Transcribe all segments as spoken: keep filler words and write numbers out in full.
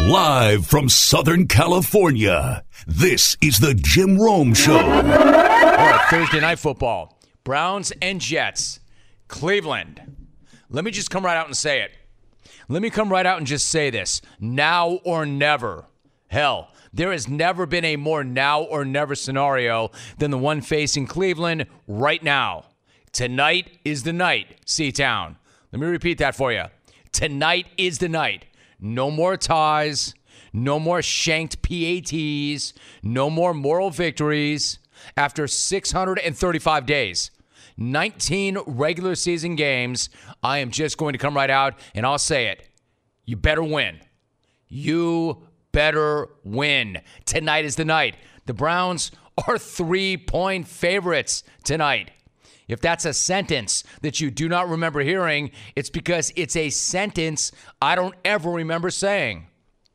Live from Southern California, this is the Jim Rome Show. All right, Thursday Night Football. Browns and Jets. Cleveland. Let me just come right out and say it. Let me come right out and just say this. Now or never. Hell, there has never been a more now or never scenario than the one facing Cleveland right now. Tonight is the night, C-Town. Let me repeat that for you. Tonight is the night. No more ties. No more shanked P A Ts. No more moral victories. After six hundred thirty-five days, nineteen regular season games, I am just going to come right out and I'll say it. You better win. You better win. Tonight is the night. The Browns are three-point favorites tonight. If that's a sentence that you do not remember hearing, it's because it's a sentence I don't ever remember saying.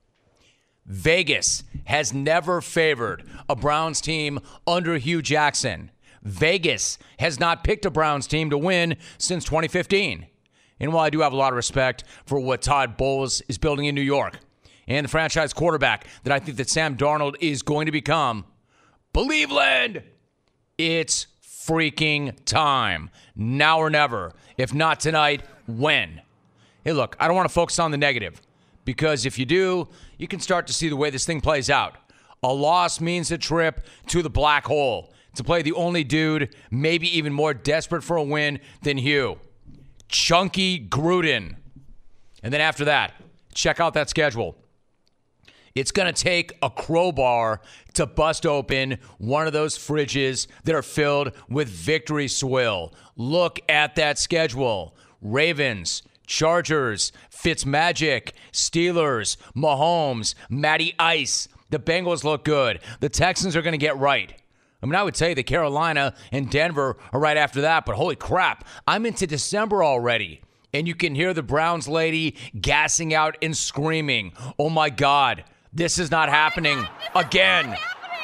Vegas has never favored a Browns team under Hugh Jackson. Vegas has not picked a Browns team to win since twenty fifteen. And while I do have a lot of respect for what Todd Bowles is building in New York and the franchise quarterback that I think that Sam Darnold is going to become, Believeland, it's freaking time. Now or never. If not tonight, when? Hey, look, I don't want to focus on the negative because if you do, you can start to see the way this thing plays out. A loss means a trip to the black hole to play the only dude maybe even more desperate for a win than Hugh. Chunky Gruden. And then after that, check out that schedule. It's going to take a crowbar to bust open one of those fridges that are filled with victory swill. Look at that schedule. Ravens, Chargers, Fitzmagic, Steelers, Mahomes, Matty Ice. The Bengals look good. The Texans are going to get right. I mean, I would say that Carolina and Denver are right after that, but holy crap, I'm into December already. And you can hear the Browns lady gassing out and screaming, oh my God, this is not happening again.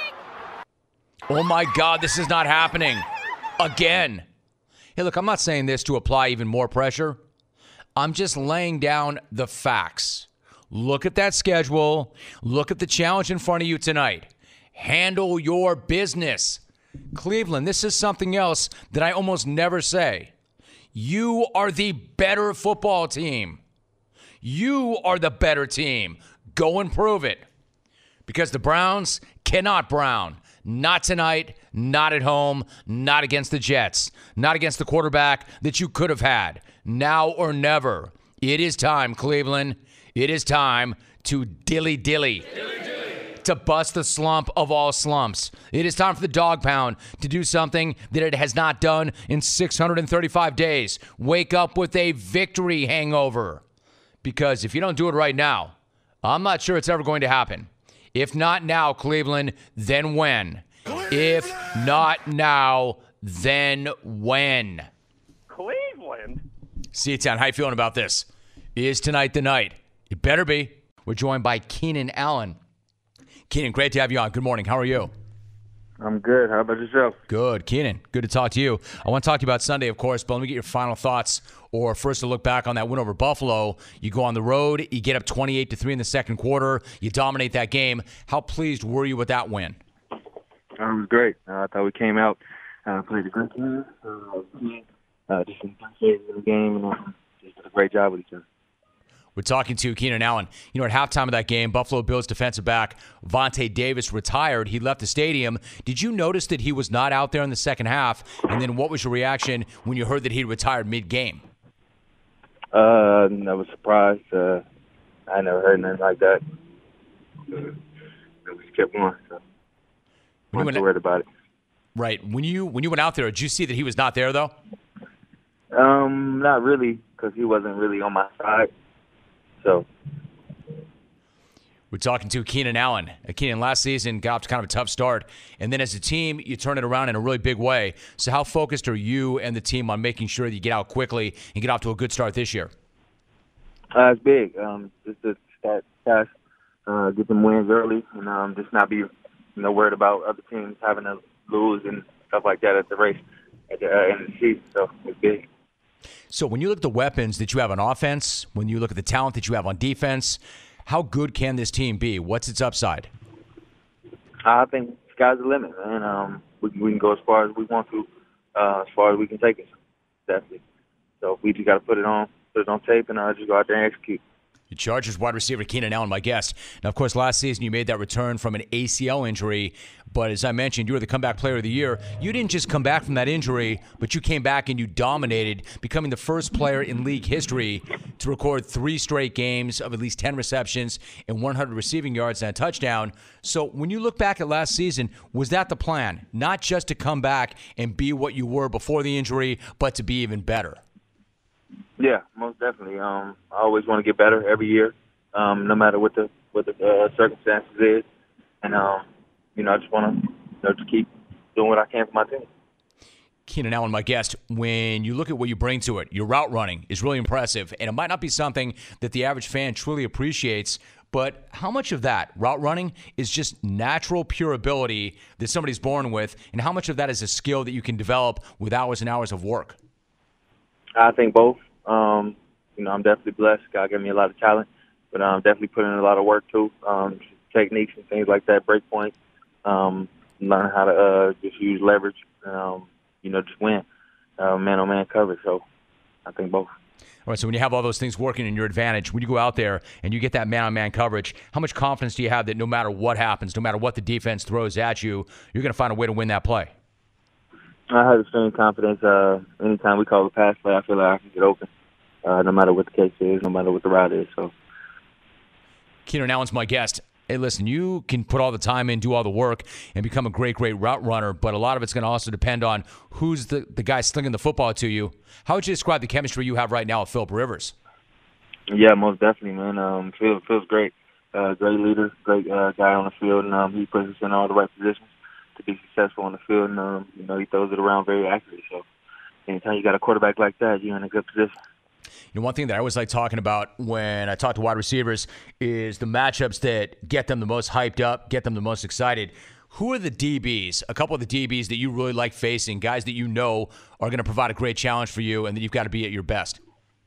Oh my God, this is not happening again. Hey, look, I'm not saying this to apply even more pressure. I'm just laying down the facts. Look at that schedule. Look at the challenge in front of you tonight. Handle your business. Cleveland, this is something else that I almost never say. You are the better football team. You are the better team. Go and prove it. Because the Browns cannot Brown. Not tonight, not at home, not against the Jets, not against the quarterback that you could have had. Now or never. It is time, Cleveland. It is time to dilly-dilly. To bust the slump of all slumps. It is time for the dog pound to do something that it has not done in six hundred thirty-five days. Wake up with a victory hangover. Because if you don't do it right now, I'm not sure it's ever going to happen. If not now, Cleveland, then when? If not now, then when? Cleveland? C-Town, how you feeling about this? Is tonight the night? It better be. We're joined by Keenan Allen. Keenan, great to have you on. Good morning. How are you? I'm good. How about yourself? Good. Keenan, good to talk to you. I want to talk to you about Sunday, of course, but let me get your final thoughts. Or first, to look back on that win over Buffalo. You go on the road, you get up twenty-eight to three in the second quarter, you dominate that game. How pleased were you with that win? Um, it was great. Uh, I thought we came out, uh, played a great game, uh, uh, just in the game, and uh, just did a great job with each other. We're talking to Keenan Allen. You know, at halftime of that game, Buffalo Bills defensive back Vontae Davis retired. He left the stadium. Did you notice that he was not out there in the second half? And then what was your reaction when you heard that he retired mid-game? Uh, I was surprised. Uh, I never heard nothing like that. Uh, we just kept going. So I wasn't worried about it. Right. When you when you went out there, did you see that he was not there, though? Um, not really, because he wasn't really on my side. So we're talking to Keenan Allen. Keenan, last season got off to kind of a tough start, and then as a team, you turn it around in a really big way. So how focused are you and the team on making sure that you get out quickly and get off to a good start this year? Uh, it's big. Um, just to start fast, uh, get them wins early, and um, just not be you know worried about other teams having to lose and stuff like that at the race at the uh, end of the season. So it's big. So when you look at the weapons that you have on offense, when you look at the talent that you have on defense, How good can this team be? What's its upside? I think sky's the limit, man. Um, we, we can go as far as we want to, uh, as far as we can take it, definitely. So we just got to put it on, put it on tape, and uh, just go out there and execute. The Chargers wide receiver Keenan Allen, my guest. Now, of course, last season you made that return from an A C L injury, but as I mentioned, you were the comeback player of the year. You didn't just come back from that injury, but you came back and you dominated, becoming the first player in league history to record three straight games of at least ten receptions and one hundred receiving yards and a touchdown. So when you look back at last season, was that the plan? Not just to come back and be what you were before the injury, but to be even better? Yeah, most definitely. Um, I always want to get better every year, um, no matter what the what the uh, circumstances is, and um, you know, I just want to you know, just keep doing what I can for my team. Keenan Allen, my guest. When you look at what you bring to it, your route running is really impressive, and it might not be something that the average fan truly appreciates. But how much of that route running is just natural, pure ability that somebody's born with, and how much of that is a skill that you can develop with hours and hours of work? I think both. Um, you know, I'm definitely blessed. God gave me a lot of talent, but I'm definitely putting in a lot of work too. Um, techniques and things like that, break points, um, learn how to uh, just use leverage, um, you know, just win uh, man-on-man coverage. So I think both. All right, so when you have all those things working in your advantage, when you go out there and you get that man-on-man coverage, how much confidence do you have that no matter what happens, no matter what the defense throws at you, you're going to find a way to win that play? I have the same confidence. Uh, anytime we call a pass play, I feel like I can get open, uh, no matter what the case is, no matter what the route is. So, Keenan Allen's my guest. Hey, listen, you can put all the time in, do all the work, and become a great, great route runner, but a lot of it's going to also depend on who's the, the guy slinging the football to you. How would you describe the chemistry you have right now with Philip Rivers? Yeah, most definitely, man. Um, Phil feels great. Uh, great leader, great uh, guy on the field, and um, he puts us in all the right positions to be successful on the field, and um, you know, he throws it around very accurately. So anytime you got a quarterback like that, you're in a good position. You know, one thing that I always like talking about when I talk to wide receivers is the matchups that get them the most hyped up, get them the most excited. Who are the D Bs, a couple of the D Bs that you really like facing, guys that you know are going to provide a great challenge for you and that you've got to be at your best?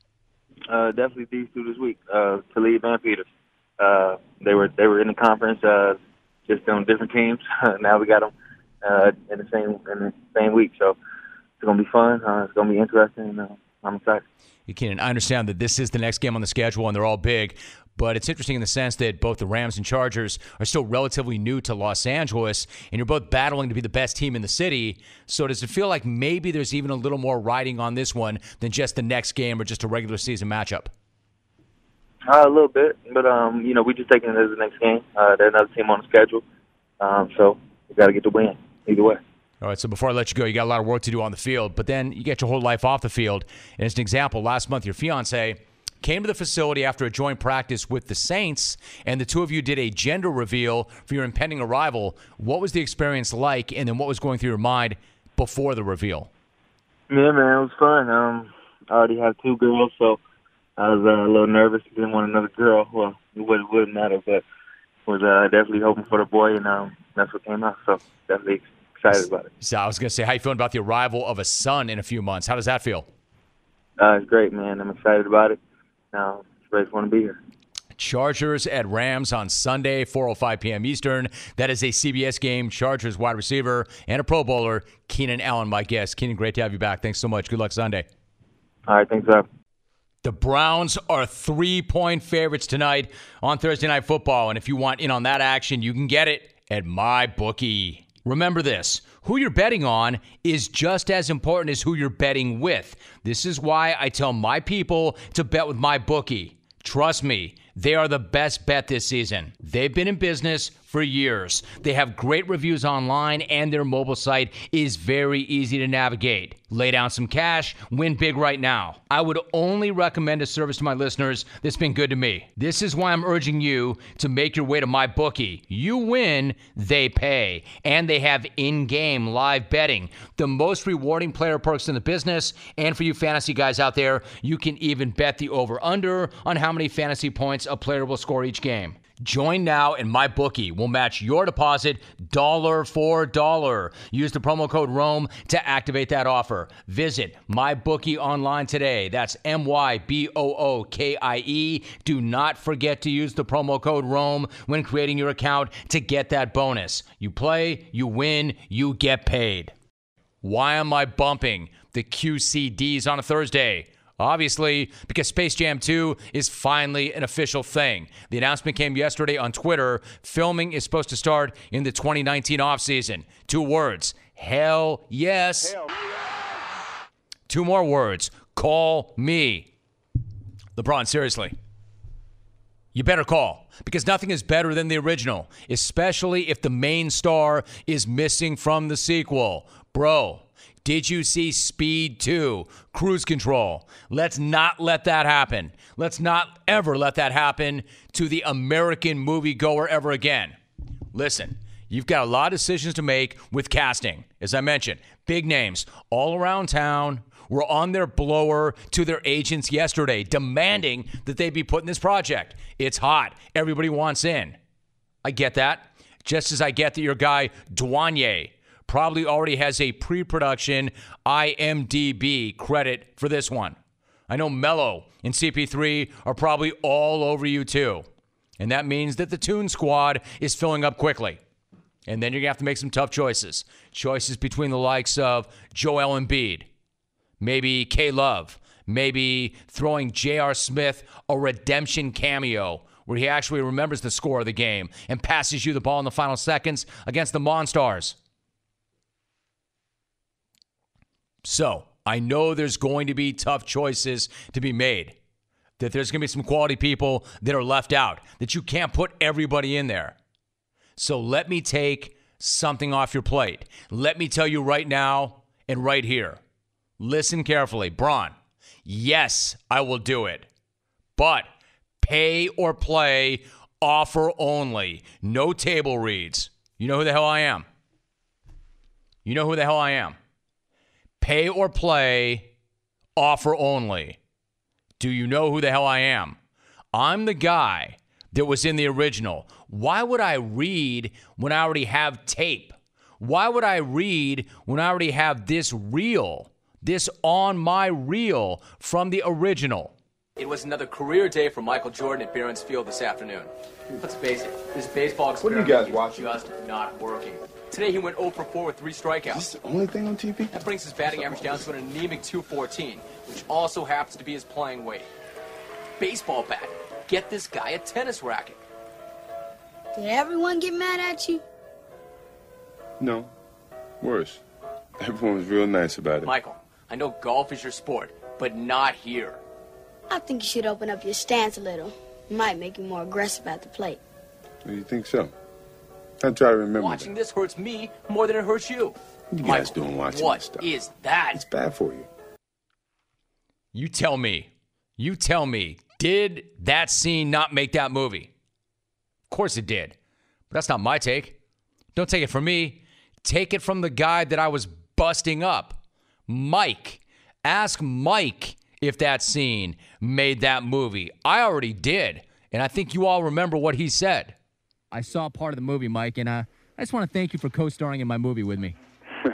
Uh, definitely these two this week, uh, Talib and Peters. Uh, they were they were in the conference, uh, just on different teams. Now we got them uh, in the same in the same week, so it's gonna be fun. Uh, it's gonna be interesting. And, uh, I'm excited. You can. I understand that this is the next game on the schedule, and they're all big. But it's interesting in the sense that both the Rams and Chargers are still relatively new to Los Angeles, and you're both battling to be the best team in the city. So does it feel like maybe there's even a little more riding on this one than just the next game or just a regular season matchup? Uh, a little bit, but um, you know, we just taking it as the next game. Uh, there's another team on the schedule, um, so we got to get the win either way. All right, so before I let you go, you got a lot of work to do on the field, but then you get your whole life off the field. And as an example, last month your fiance came to the facility after a joint practice with the Saints, and the two of you did a gender reveal for your impending arrival. What was the experience like, and then what was going through your mind before the reveal? Yeah, man, it was fun. Um, I already have two girls, so I was uh, a little nervous. Didn't want another girl. Well, it wouldn't, wouldn't matter, but was uh, definitely hoping for the boy, and um, that's what came out. So definitely excited about it. So I was going to say, how you feeling about the arrival of a son in a few months? How does that feel? Uh, it's great, man. I'm excited about it. Now, it's great to want to be here. Chargers at Rams on Sunday, four oh five p.m. Eastern. That is a C B S game. Chargers wide receiver and a Pro Bowler, Keenan Allen, my guest. Keenan, great to have you back. Thanks so much. Good luck Sunday. All right, thanks, sir. The Browns are three-point favorites tonight on Thursday Night Football, and if you want in on that action, you can get it at MyBookie. Remember this, who you're betting on is just as important as who you're betting with. This is why I tell my people to bet with MyBookie. Trust me, they are the best bet this season. They've been in business for years. They have great reviews online, and their mobile site is very easy to navigate. Lay down some cash, win big right now. I would only recommend a service to my listeners that's been good to me. This is why I'm urging you to make your way to MyBookie. You win, they pay. And they have in-game live betting, the most rewarding player perks in the business. And for you fantasy guys out there, you can even bet the over-under on how many fantasy points a player will score each game. Join now and MyBookie will match your deposit dollar for dollar. Use the promo code ROME to activate that offer. Visit MyBookie online today. That's M Y B O O K I E. Do not forget to use the promo code ROME when creating your account to get that bonus. You play, you win, you get paid. Why am I bumping the Q C Ds on a Thursday? Obviously, because Space Jam two is finally an official thing. The announcement came yesterday on Twitter. Filming is supposed to start in the twenty nineteen offseason. Two words. Hell yes. Hell. Two more words. Call me. LeBron, seriously. You better call, because nothing is better than the original, especially if the main star is missing from the sequel. Bro, did you see Speed two? Cruise Control. Let's not let that happen. Let's not ever let that happen to the American moviegoer ever again. Listen, you've got a lot of decisions to make with casting. As I mentioned, big names all around town were on their blower to their agents yesterday, demanding that they be put in this project. It's hot. Everybody wants in. I get that. Just as I get that your guy, Douanier, probably already has a pre-production I M D B credit for this one. I know Mello and C P three are probably all over you too. And that means that the Toon Squad is filling up quickly. And then you're going to have to make some tough choices. Choices between the likes of Joel Embiid, maybe K-Love, maybe throwing J R. Smith a redemption cameo where he actually remembers the score of the game and passes you the ball in the final seconds against the Monstars. So, I know there's going to be tough choices to be made, that there's going to be some quality people that are left out, that you can't put everybody in there. So let me take something off your plate. Let me tell you right now and right here. Listen carefully. Bron, yes, I will do it. But pay or play, offer only. No table reads. You know who the hell I am. You know who the hell I am. Pay or play, offer only. Do you know who the hell I am? I'm the guy that was in the original. Why would I read when I already have tape? Why would I read when I already have this reel, this on my reel from the original? It was another career day for Michael Jordan at Barron's Field this afternoon. Let's face it, this baseball experiment what are you guys watching? is just not working. Today he went oh for four with three strikeouts. Is this the only thing on T V? That brings his batting average down to an anemic two fourteen, which also happens to be his playing weight. Baseball bat. Get this guy a tennis racket. Did everyone get mad at you? No. Worse. Everyone was real nice about it. Michael, I know golf is your sport, but not here. I think you should open up your stance a little. It might make you more aggressive at the plate. Do you think so? I try to remember Watching that. this hurts me more than it hurts you. You guys Michael, doing watching what this stuff? is that? It's bad for you. You tell me. You tell me. Did that scene not make that movie? Of course it did. But that's not my take. Don't take it from me. Take it from the guy that I was busting up. Mike. Ask Mike if that scene made that movie. I already did. And I think you all remember what he said. I saw part of the movie, Mike, and uh, I just want to thank you for co-starring in my movie with me.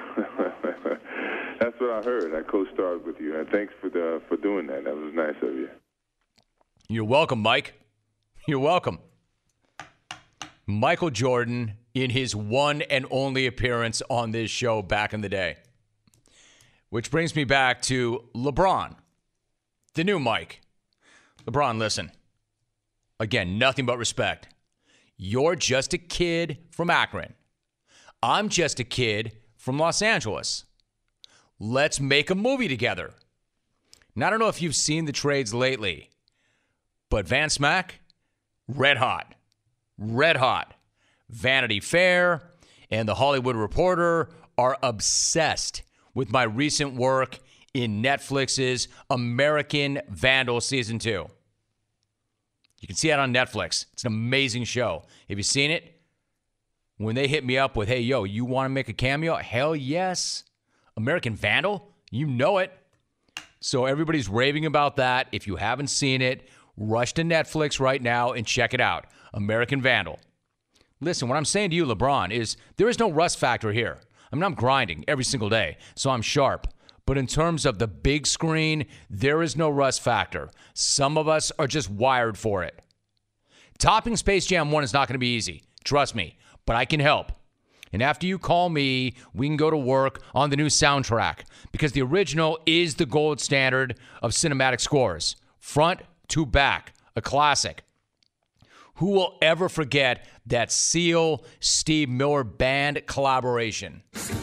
That's what I heard. I co-starred with you, and thanks for the for doing that. That was nice of you. You're welcome, Mike. You're welcome. Michael Jordan in his one and only appearance on this show back in the day. Which brings me back to LeBron, the new Mike. LeBron, listen. Again, nothing but respect. You're just a kid from Akron. I'm just a kid from Los Angeles. Let's make a movie together. Now, I don't know if you've seen the trades lately, but Van Smack, red hot. Red hot. Vanity Fair and The Hollywood Reporter are obsessed with my recent work in Netflix's American Vandal Season two. You can see it on Netflix. It's an amazing show. Have you seen it? When they hit me up with, hey, yo, you want to make a cameo? Hell yes. American Vandal? You know it. So everybody's raving about that. If you haven't seen it, rush to Netflix right now and check it out. American Vandal. Listen, what I'm saying to you, LeBron, is there is no rust factor here. I mean, I'm grinding every single day, so I'm sharp. But in terms of the big screen, there is no rust factor. Some of us are just wired for it. Topping Space Jam one is not going to be easy. Trust me, but I can help. And after you call me, we can go to work on the new soundtrack because the original is the gold standard of cinematic scores. Front to back, a classic. Who will ever forget that Seal Steve Miller Band collaboration?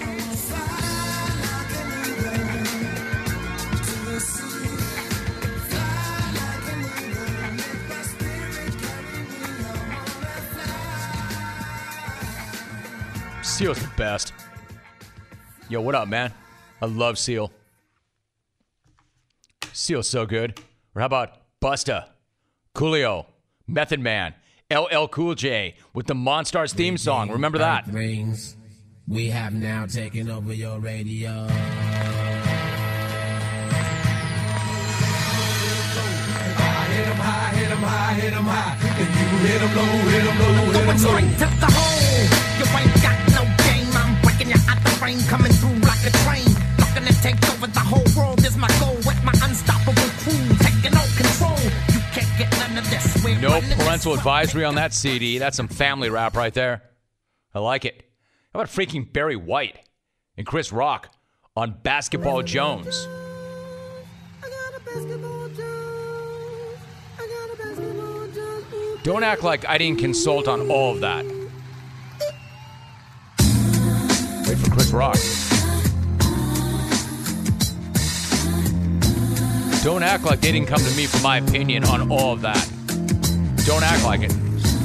Seal's the best. Yo, what up, man? I love Seal. Seal's so good. Or how about Busta, Coolio, Method Man, L L Cool J with the Monstars theme song. Remember that? Rings. We have now taken over your radio. Hit 'em high, hit 'em high, hit 'em high. If you hit 'em low, hit 'em low, hit 'em low. Straight to the hole. You ain't got no game. I'm breaking you out the frame, coming through like a train. Looking to take over the whole world is my goal. With my unstoppable crew, taking all control. You can't get none of this. We're no parental advisory on that C D. That's some family rap right there. I like it. How about freaking Barry White and Chris Rock on Basketball Jones? Don't act like I didn't consult on all of that. Wait for Chris Rock. Don't act like they didn't come to me for my opinion on all of that. Don't act like it.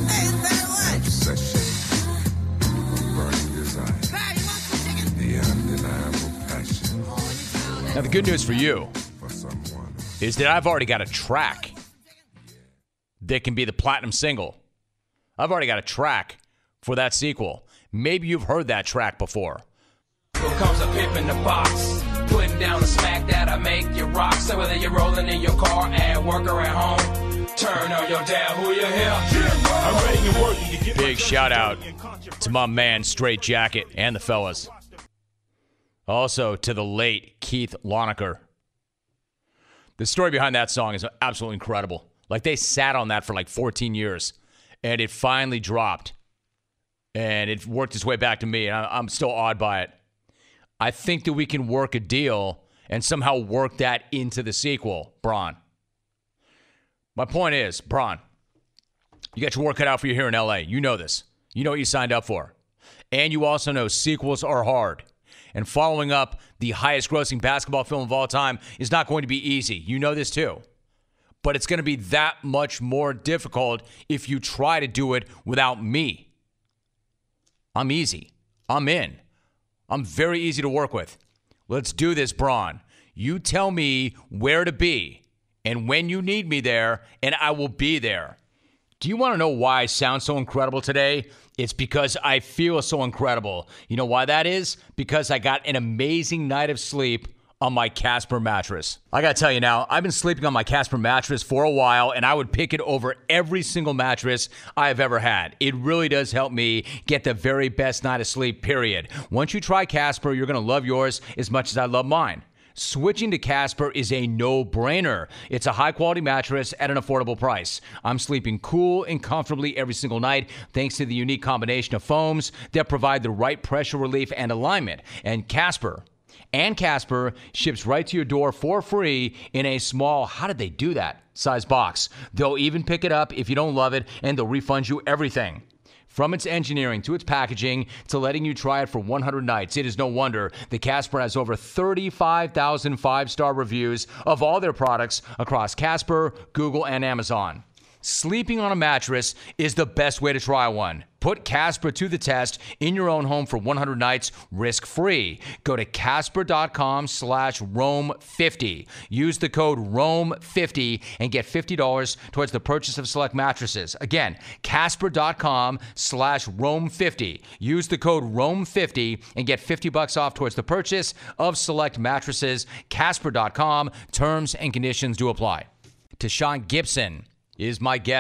Now, the good news for you is that I've already got a track that can be the platinum single. I've already got a track for that sequel. Maybe you've heard that track before. Here comes a pimp in the box, putting down the smack that I make you rock. So whether you're rolling in your car, at work, or at home, turn on your dad, who you hear? I'm ready to work. You Big shout out to my man Straight Jacket and the fellas. Also to the late Keith Lonecker. The story behind that song is absolutely incredible. Like, they sat on that for like fourteen years, and it finally dropped, and it worked its way back to me, and I'm still awed by it. I think that we can work a deal and somehow work that into the sequel, Bron. My point is, Bron, you got your work cut out for you here in L A. You know this. You know what you signed up for. And you also know sequels are hard. And following up the highest-grossing basketball film of all time is not going to be easy. You know this too. But it's going to be that much more difficult if you try to do it without me. I'm easy. I'm in. I'm very easy to work with. Let's do this, Bron. You tell me where to be and when you need me there, and I will be there. Do you want to know why I sound so incredible today? It's because I feel so incredible. You know why that is? Because I got an amazing night of sleep on my Casper mattress. I gotta tell you now, I've been sleeping on my Casper mattress for a while, and I would pick it over every single mattress I've ever had. It really does help me get the very best night of sleep, period. Once you try Casper, you're gonna love yours as much as I love mine. Switching to Casper is a no-brainer. It's a high-quality mattress at an affordable price. I'm sleeping cool and comfortably every single night thanks to the unique combination of foams that provide the right pressure relief and alignment. And Casper And Casper ships right to your door for free in a small, how did they do that, size box. They'll even pick it up if you don't love it, and they'll refund you everything. From its engineering to its packaging to letting you try it for one hundred nights, it is no wonder that Casper has over thirty-five thousand five-star reviews of all their products across Casper, Google, and Amazon. Sleeping on a mattress is the best way to try one. Put Casper to the test in your own home for one hundred nights risk-free. Go to Casper.com slash Rome fifty. Use the code Rome fifty and get fifty dollars towards the purchase of select mattresses. Again, Casper.com slash Rome fifty. Use the code Rome fifty and get fifty bucks off towards the purchase of select mattresses. Casper dot com. Terms and conditions do apply. Tashawn Gibson is my guest.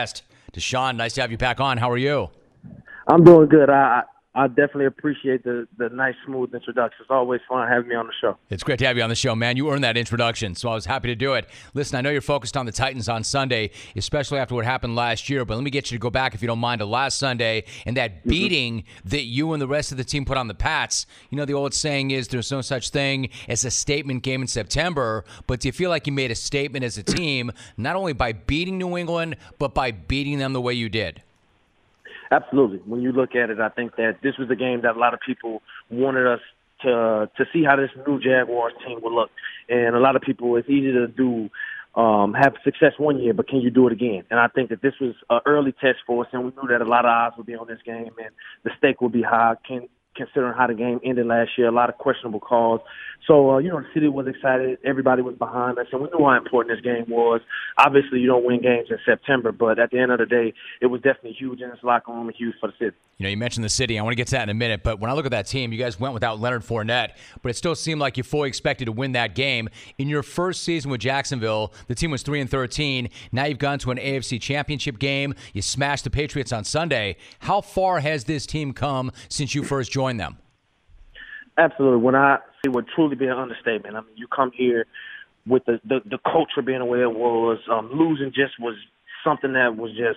Deshaun, nice to have you back on. How are you? I'm doing good. I I definitely appreciate the, the nice, smooth introduction. It's always fun having me on the show. It's great to have you on the show, man. You earned that introduction, so I was happy to do it. Listen, I know you're focused on the Titans on Sunday, especially after what happened last year, but let me get you to go back, if you don't mind, to last Sunday and that beating mm-hmm. that you and the rest of the team put on the Pats. You know, the old saying is there's no such thing as a statement game in September, but do you feel like you made a statement as a team, not only by beating New England, but by beating them the way you did? Absolutely. When you look at it, I think that this was the game that a lot of people wanted us to to see how this new Jaguars team would look. And a lot of people, it's easy to do, um, have success one year, but can you do it again? And I think that this was an early test for us, and we knew that a lot of eyes would be on this game, and the stake would be high, can, considering how the game ended last year, a lot of questionable calls. So, uh, you know, the city was excited. Everybody was behind us, and we knew how important this game was. Obviously, you don't win games in September, but at the end of the day, it was definitely huge in this locker room and huge for the city. You know, you mentioned the city. I want to get to that in a minute, but when I look at that team, you guys went without Leonard Fournette, but it still seemed like you fully expected to win that game. In your first season with Jacksonville, the team was three and thirteen. Now you've gone to an A F C Championship game. You smashed the Patriots on Sunday. How far has this team come since you first joined them? Absolutely. When I it would truly be an understatement. I mean, you come here with the the, the culture being the way it was. Um, losing just was something that was just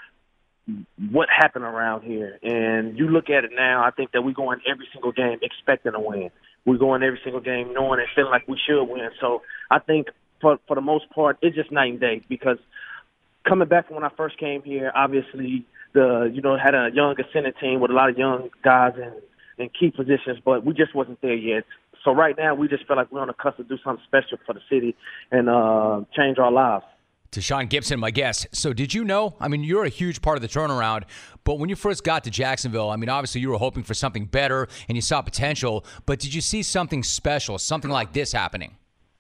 what happened around here. And you look at it now, I think that we go in every single game expecting to win. We go in every single game knowing and feeling like we should win. So I think for for the most part, it's just night and day, because coming back from when I first came here, obviously the you know had a young ascendant team with a lot of young guys in, in key positions, but we just wasn't there yet. So right now, we just feel like we're on the cusp to do something special for the city and uh, change our lives. Tashaun Gipson, my guest. So did you know, I mean, you're a huge part of the turnaround, but when you first got to Jacksonville, I mean, obviously you were hoping for something better and you saw potential, but did you see something special, something like this happening?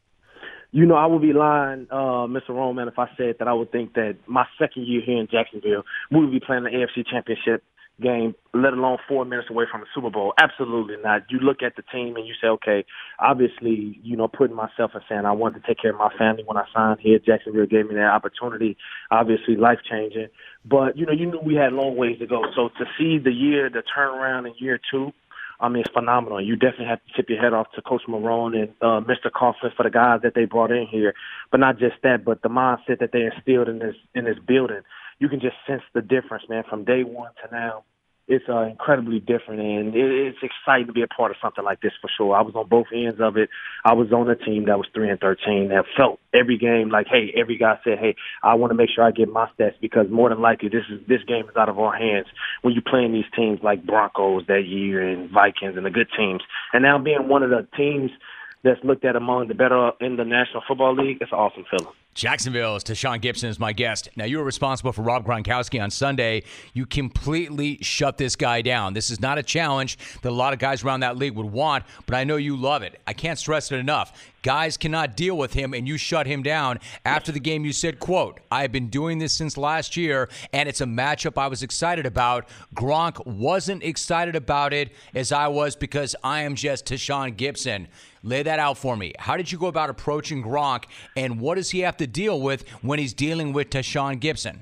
You know, I would be lying, uh, Mister Roman, if I said that I would think that my second year here in Jacksonville, we would be playing the A F C Championship game, let alone four minutes away from the Super Bowl. Absolutely not. You look at the team and you say, okay, obviously, you know, putting myself and saying I wanted to take care of my family when I signed here. Jacksonville gave me that opportunity, obviously life-changing. But, you know, you knew we had a long ways to go. So to see the year, the turnaround in year two, I mean, it's phenomenal. You definitely have to tip your head off to Coach Marrone and uh, Mister Coughlin for the guys that they brought in here. But not just that, but the mindset that they instilled in this in this building. You can just sense the difference, man, from day one to now. It's uh, incredibly different, and it, it's exciting to be a part of something like this for sure. I was on both ends of it. I was on a team that was three and thirteen that felt every game like, hey, every guy said, hey, I want to make sure I get my stats, because more than likely this is this game is out of our hands when you're playing these teams like Broncos that year and Vikings and the good teams. And now being one of the teams that's looked at among the better in the National Football League, it's an awesome feeling. Jacksonville's Tashaun Gipson is my guest. Now, you were responsible for Rob Gronkowski on Sunday. You completely shut this guy down. This is not a challenge that a lot of guys around that league would want, but I know you love it. I can't stress it enough. Guys cannot deal with him, and you shut him down. After the game, you said, quote, I've been doing this since last year, and it's a matchup I was excited about. Gronk wasn't excited about it as I was, because I am just Tashaun Gipson. Lay that out for me. How did you go about approaching Gronk, and what does he have to deal with when he's dealing with Tashaun Gipson?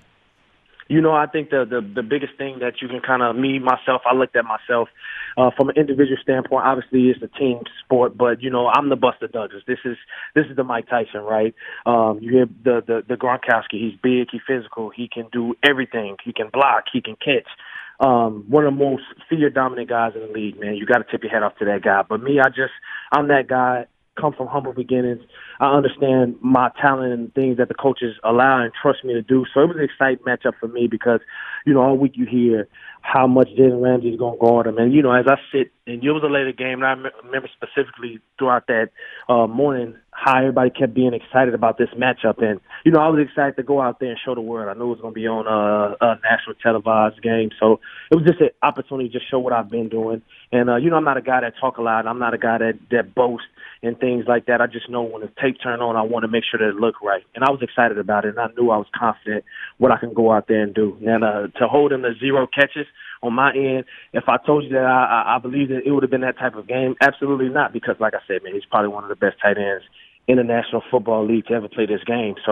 You know, I think the, the the biggest thing that you can kind of, me, myself, I looked at myself uh, from an individual standpoint. Obviously, it's a team sport, but, you know, I'm the Buster Douglas. This is this is the Mike Tyson, right? Um, you hear the, the, the Gronkowski. He's big, he's physical, he can do everything. He can block, he can catch. Um, one of the most fear-dominant guys in the league, man. You got to tip your head off to that guy. But me, I just, I'm that guy, come from humble beginnings. I understand my talent and things that the coaches allow and trust me to do. So it was an exciting matchup for me because, you know, all week you hear how much Jalen Ramsey is going to guard him. And, you know, as I sit, and it was a later game, and I remember specifically throughout that uh, morning how everybody kept being excited about this matchup. And, you know, I was excited to go out there and show the world. I knew it was going to be on a, a national televised game. So it was just an opportunity to just show what I've been doing. And, uh, you know, I'm not a guy that talk a lot. I'm not a guy that, that boasts and things like that. I just know when the tape turned on, I want to make sure that it looked right. And I was excited about it, and I knew I was confident what I can go out there and do. And uh, to hold him to zero catches on my end, if I told you that I, I, I believe that it would have been that type of game, absolutely not, because like I said, man, he's probably one of the best tight ends in the National Football League to ever play this game. So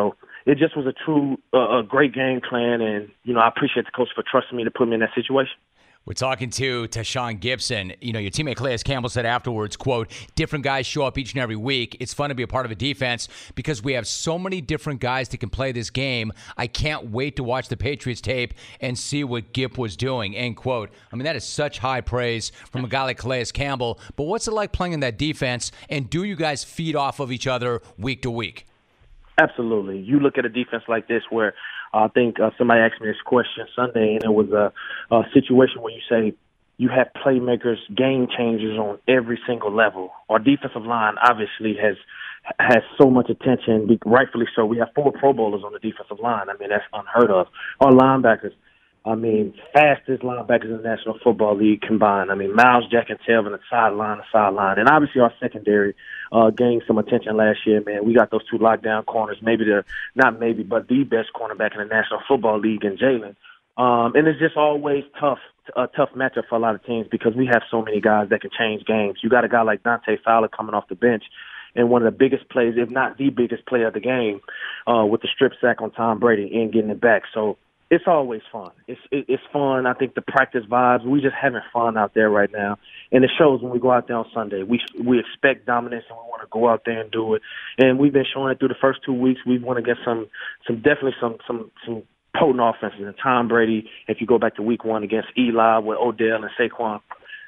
it just was a true, uh, a great game plan. And, you know, I appreciate the coach for trusting me to put me in that situation. We're talking to Tashaun Gipson. You know, your teammate Calais Campbell said afterwards, quote, different guys show up each and every week. It's fun to be a part of a defense because we have so many different guys that can play this game. I can't wait to watch the Patriots tape and see what Gip was doing, end quote. I mean, that is such high praise from a guy like Calais Campbell. But what's it like playing in that defense, and do you guys feed off of each other week to week? Absolutely. You look at a defense like this where uh, I think uh, somebody asked me this question Sunday, and it was a, a situation where you say you have playmakers, game changers on every single level. Our defensive line obviously has has so much attention, rightfully so. We have four Pro Bowlers on the defensive line. I mean, that's unheard of. Our linebackers, I mean, fastest linebackers in the National Football League combined. I mean, Miles Jack and Telvin at sideline to sideline. And obviously our secondary uh, gained some attention last year, man. We got those two lockdown corners, maybe the, not maybe, but the best cornerback in the National Football League in Jalen. Um, and it's just always tough, a tough matchup for a lot of teams because we have so many guys that can change games. You got a guy like Dante Fowler coming off the bench, and one of the biggest plays, if not the biggest play of the game, uh, with the strip sack on Tom Brady and getting it back. So it's always fun. It's it, it's fun. I think the practice vibes, we just having fun out there right now. And it shows when we go out there on Sunday. We we expect dominance and we want to go out there and do it. And we've been showing it through the first two weeks. We've won against some some definitely some some some potent offenses. And Tom Brady, if you go back to week one against Eli with Odell and Saquon,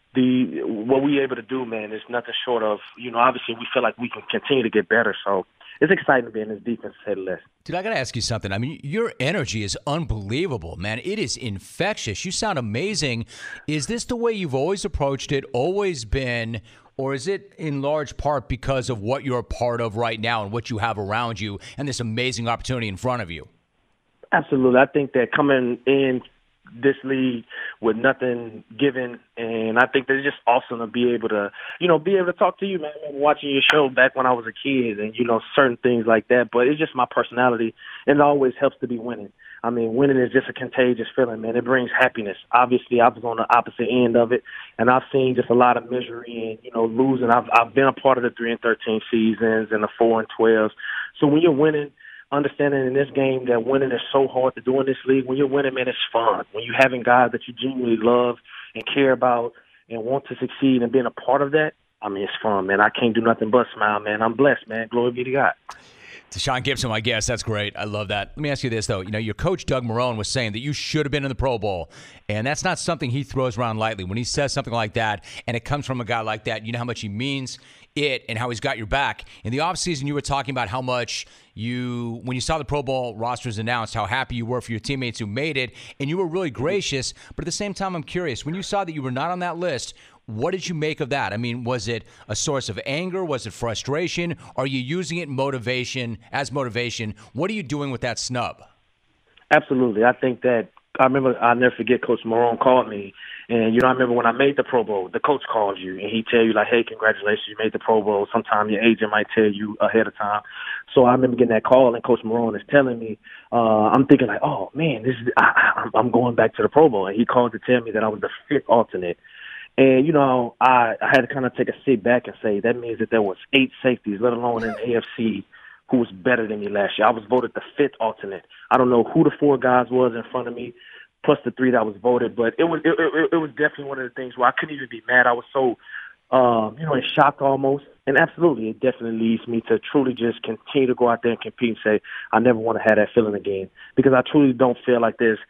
the what we able to do, man, is nothing short of, you know, obviously we feel like we can continue to get better. So it's exciting to be in this defense, to say the least. Dude, I got to ask you something. I mean, your energy is unbelievable, man. It is infectious. You sound amazing. Is this the way you've always approached it, always been, or is it in large part because of what you're a part of right now and what you have around you and this amazing opportunity in front of you? Absolutely. I think that coming in this league with nothing given, and I think that it's just awesome to be able to, you know, be able to talk to you, man. I remember watching your show back when I was a kid and, you know, certain things like that, but it's just my personality, and it always helps to be winning. I mean, winning is just a contagious feeling, man. It brings happiness. Obviously, I was on the opposite end of it, and I've seen just a lot of misery and, you know, losing. I've, I've been a part of the three and thirteen seasons and the four and twelves. So when you're winning, understanding in this game that winning is so hard to do in this league. When you're winning, man, it's fun. When you're having guys that you genuinely love and care about and want to succeed and being a part of that, I mean, it's fun, man. I can't do nothing but smile, man. I'm blessed, man. Glory be to God. Tashaun Gipson, my guest. That's great. I love that. Let me ask you this, though. You know, your coach, Doug Marrone, was saying that you should have been in the Pro Bowl, and that's not something he throws around lightly. When he says something like that, and it comes from a guy like that, you know how much he means it and how he's got your back. In the offseason, you were talking about how much you, when you saw the Pro Bowl rosters announced, how happy you were for your teammates who made it, and you were really gracious. But at the same time, I'm curious, when you saw that you were not on that list, what did you make of that? I mean, was it a source of anger? Was it frustration? Are you using it motivation as motivation? What are you doing with that snub? Absolutely. I think that I remember, I'll never forget, Coach Marrone called me. And, you know, I remember when I made the Pro Bowl, the coach calls you, and he tell you, like, hey, congratulations, you made the Pro Bowl. Sometimes your agent might tell you ahead of time. So I remember getting that call, and Coach Marrone is telling me, uh, I'm thinking, like, oh, man, this is I, I, I'm going back to the Pro Bowl. And he called to tell me that I was the fifth alternate. And, you know, I, I had to kind of take a sit back and say that means that there was eight safeties, let alone in the A F C, who was better than me last year. I was voted the fifth alternate. I don't know who the four guys was in front of me, plus the three that was voted, but it was it, it, it was definitely one of the things where I couldn't even be mad. I was so, um, you know, in shock almost. And absolutely, it definitely leads me to truly just continue to go out there and compete and say, I never want to have that feeling again, because I truly don't feel like there's,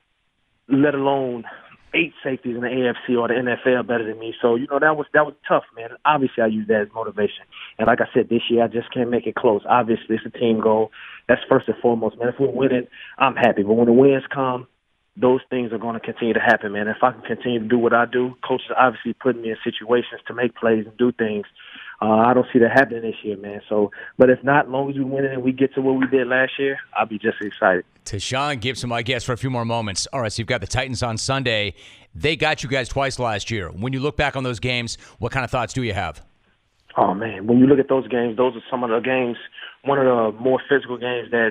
let alone eight safeties in the A F C or the N F L better than me. So, you know, that was that was tough, man. Obviously, I use that as motivation. And like I said, this year, I just can't make it close. Obviously, it's a team goal. That's first and foremost, man. If we're winning, I'm happy. But when the wins come, those things are going to continue to happen, man. If I can continue to do what I do, coaches obviously putting me in situations to make plays and do things. Uh, I don't see that happening this year, man. So, but if not, as long as we win it and we get to what we did last year, I'll be just excited. Tashaun Gipson, my guest, for a few more moments. All right, so you've got the Titans on Sunday. They got you guys twice last year. When you look back on those games, what kind of thoughts do you have? Oh, man, when you look at those games, those are some of the games, one of the more physical games that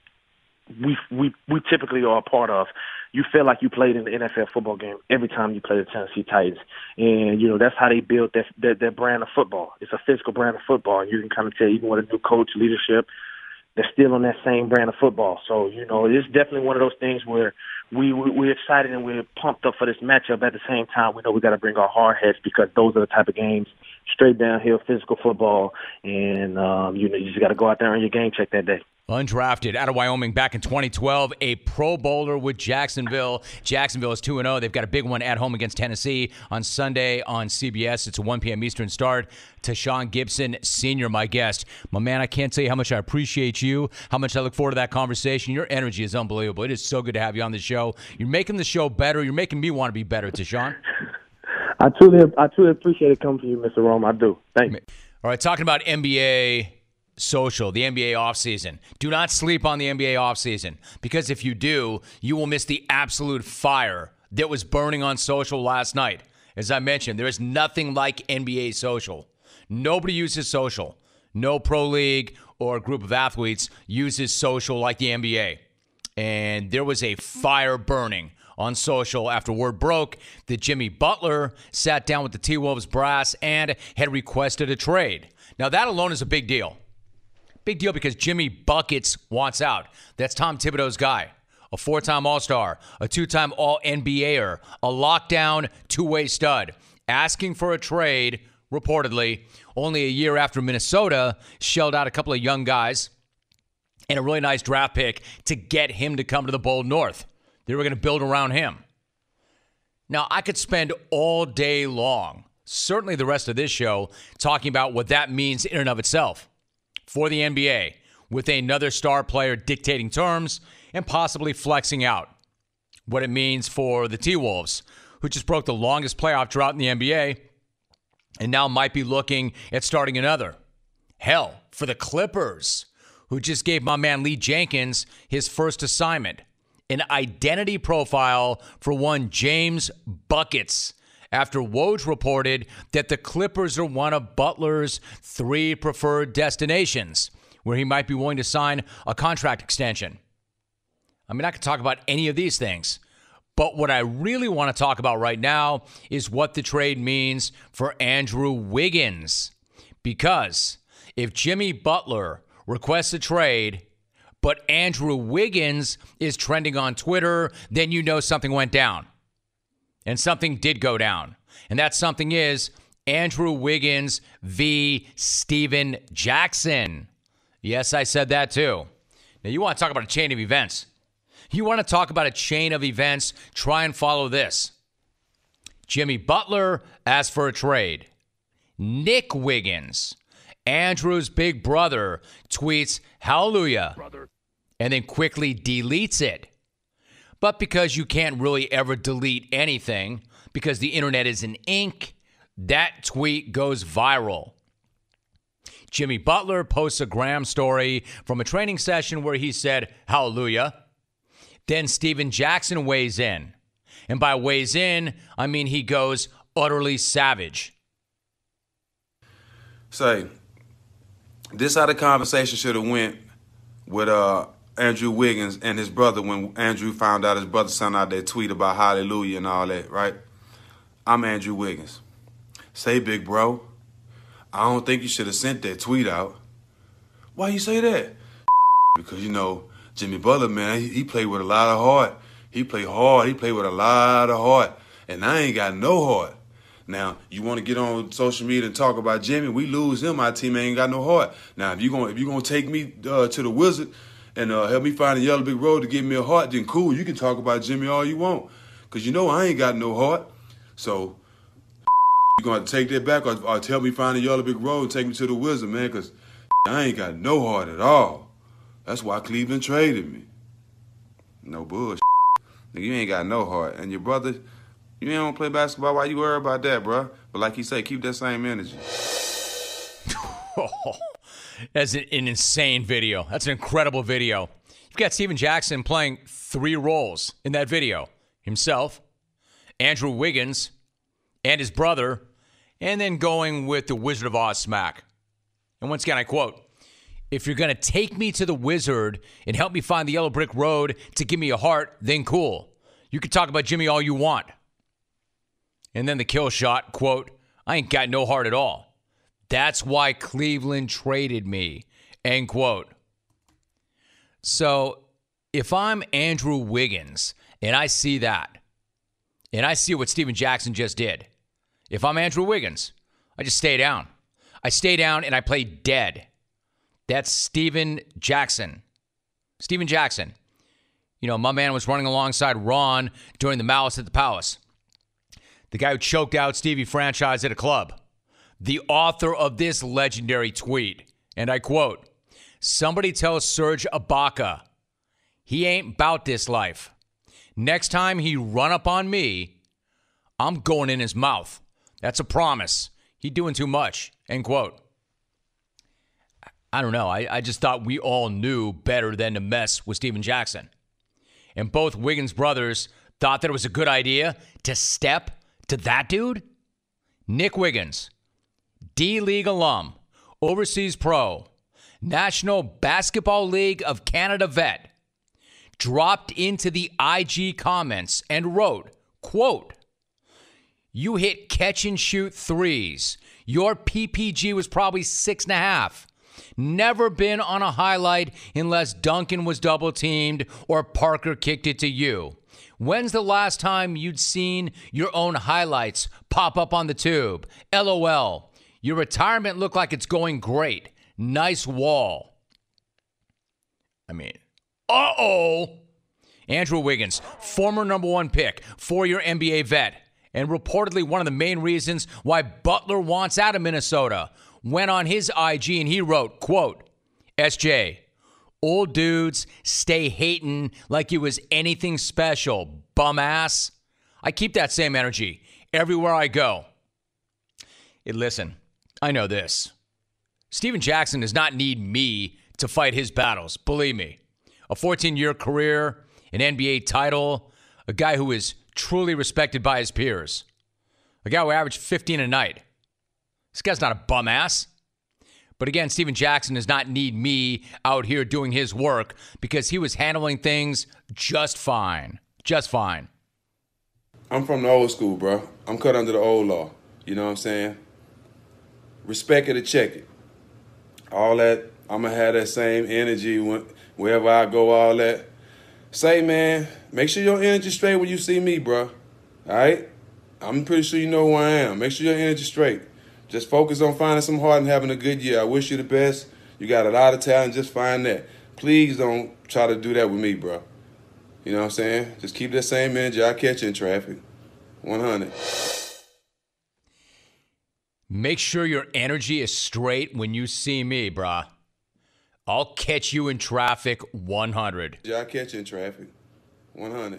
we we we typically are a part of. You feel like you played in the N F L football game every time you play the Tennessee Titans. And, you know, that's how they build their, their, their brand of football. It's a physical brand of football. And you can kind of tell, even with a new coach, leadership, they're still on that same brand of football. So, you know, it's definitely one of those things where we, we, we're excited and we're pumped up for this matchup. At the same time, we know we got to bring our hard heads because those are the type of games, straight downhill, physical football, and, um, you know, you just got to go out there and earn your game check that day. Undrafted out of Wyoming back in twenty twelve, a Pro Bowler with Jacksonville. Jacksonville is two and oh. They've got a big one at home against Tennessee on Sunday on C B S. It's a one p.m. Eastern start. Tashaun Gipson, Senior, my guest. My man, I can't tell you how much I appreciate you, how much I look forward to that conversation. Your energy is unbelievable. It is so good to have you on the show. You're making the show better. You're making me want to be better, Tashaun. I truly, I truly appreciate it coming from you, Mister Rome. I do. Thank you. All right, talking about N B A social, the N B A offseason. Do not sleep on the N B A offseason, because if you do, you will miss the absolute fire that was burning on social last night. As I mentioned, there is nothing like N B A social. Nobody uses social. No pro league or group of athletes uses social like the N B A. And there was a fire burning on social after word broke that Jimmy Butler sat down with the T-Wolves brass and had requested a trade. Now, that alone is a big deal. Big deal because Jimmy Buckets wants out. That's Tom Thibodeau's guy. A four-time All-Star, a two-time All-N B A-er, a lockdown two-way stud. Asking for a trade, reportedly, only a year after Minnesota shelled out a couple of young guys and a really nice draft pick to get him to come to the Bold North. They were going to build around him. Now, I could spend all day long, certainly the rest of this show, talking about what that means in and of itself for the N B A, with another star player dictating terms and possibly flexing out. What it means for the T-Wolves, who just broke the longest playoff drought in the N B A and now might be looking at starting another. Hell, for the Clippers, who just gave my man Lee Jenkins his first assignment, an identity profile for one James Buckets, after Woj reported that the Clippers are one of Butler's three preferred destinations where he might be willing to sign a contract extension. I mean, I could talk about any of these things, but what I really want to talk about right now is what the trade means for Andrew Wiggins. Because if Jimmy Butler requests a trade, but Andrew Wiggins is trending on Twitter, then you know something went down. And something did go down. And that something is Andrew Wiggins v. Steven Jackson. Yes, I said that too. Now, you want to talk about a chain of events. You want to talk about a chain of events, try and follow this. Jimmy Butler asked for a trade. Nick Wiggins, Andrew's big brother, tweets, "Hallelujah," brother, and then quickly deletes it. But because you can't really ever delete anything, because the internet is in ink, that tweet goes viral. Jimmy Butler posts a Gram story from a training session where he said, "Hallelujah." Then Steven Jackson weighs in. And by weighs in, I mean he goes utterly savage. Say, this how the conversation should have went with uh, Andrew Wiggins and his brother when Andrew found out his brother sent out that tweet about hallelujah and all that, right? I'm Andrew Wiggins. Say, big bro, I don't think you should have sent that tweet out. Why you say that? Because, you know, Jimmy Butler, man, he, he played with a lot of heart. He played hard. He played with a lot of heart. And I ain't got no heart. Now, you want to get on social media and talk about Jimmy, we lose him, our team ain't got no heart. Now, if you're going if you gonna take me uh, to the Wizard and uh, help me find a yellow brick road to give me a heart, then cool, you can talk about Jimmy all you want. Because you know I ain't got no heart. So, you're going to take that back or, or tell me find a yellow brick road and take me to the Wizard, man, because I ain't got no heart at all. That's why Cleveland traded me. No bullshit. You ain't got no heart. And your brother, you ain't gonna play basketball. Why you worry about that, bro? But like you say, keep that same energy. Oh, that's an, an insane video. That's an incredible video. You've got Steven Jackson playing three roles in that video. Himself, Andrew Wiggins, and his brother, and then going with the Wizard of Oz smack. And once again, I quote, "If you're going to take me to the Wizard and help me find the yellow brick road to give me a heart, then cool. You can talk about Jimmy all you want." And then the kill shot, quote, "I ain't got no heart at all. That's why Cleveland traded me," end quote. So if I'm Andrew Wiggins and I see that, and I see what Steven Jackson just did, if I'm Andrew Wiggins, I just stay down. I stay down and I play dead. That's Steven Jackson. Steven Jackson. You know, my man was running alongside Ron during the Malice at the Palace. The guy who choked out Stevie Franchise at a club. The author of this legendary tweet. And I quote, "Somebody tell Serge Ibaka he ain't bout this life. Next time he run up on me, I'm going in his mouth. That's a promise. He doing too much." End quote. I don't know. I, I just thought we all knew better than to mess with Steven Jackson. And both Wiggins brothers thought that it was a good idea to step to that dude. Nick Wiggins, D-League alum, overseas pro, National Basketball League of Canada vet, dropped into the I G comments and wrote, quote, "You hit catch and shoot threes. Your P P G was probably six and a half. Never been on a highlight unless Duncan was double teamed or Parker kicked it to you. When's the last time you'd seen your own highlights pop up on the tube? LOL. Your retirement looked like it's going great. Nice wall." I mean, uh-oh. Andrew Wiggins, former number one pick, four-year N B A vet, and reportedly one of the main reasons why Butler wants out of Minnesota, went on his I G and he wrote, quote, "S J, old dudes stay hating like you was anything special, bum ass. I keep that same energy everywhere I go." Hey, listen, I know this. Steven Jackson does not need me to fight his battles, believe me. A fourteen-year career, an N B A title, a guy who is truly respected by his peers, a guy who averaged fifteen a night. This guy's not a bum ass. But again, Steven Jackson does not need me out here doing his work because he was handling things just fine. Just fine. I'm from the old school, bro. I'm cut under the old law. You know what I'm saying? Respect it or check it. All that, I'm going to have that same energy when, wherever I go, all that. Say, man, make sure your energy straight when you see me, bro. All right? I'm pretty sure you know who I am. Make sure your energy straight. Just focus on finding some heart and having a good year. I wish you the best. You got a lot of talent. Just find that. Please don't try to do that with me, bro. You know what I'm saying? Just keep that same energy. I'll catch you in traffic. one hundred. Make sure your energy is straight when you see me, bruh. I'll catch you in traffic one hundred. Yeah, I'll catch you in traffic one hundred.